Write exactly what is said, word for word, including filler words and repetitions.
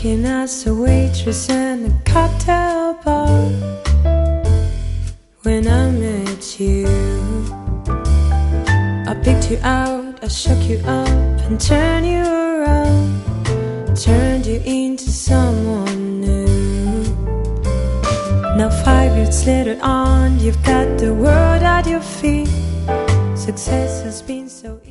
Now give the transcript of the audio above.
working as a waitress in a cocktail bar when I met you. I picked you out, I shook you up and turned you around, turned you into someone new. Now five years later on, you've got the world at your feet. Success has been so easy.